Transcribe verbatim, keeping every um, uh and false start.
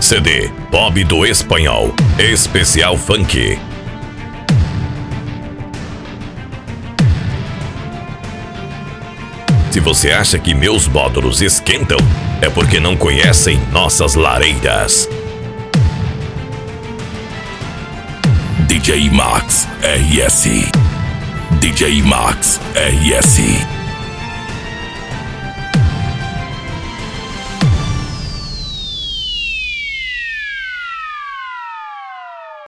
C D Bob do Espanhol, especial funk. Se você acha que meus módulos esquentam, é porque não conhecem nossas lareiras. D J Max R S. D J Max R S.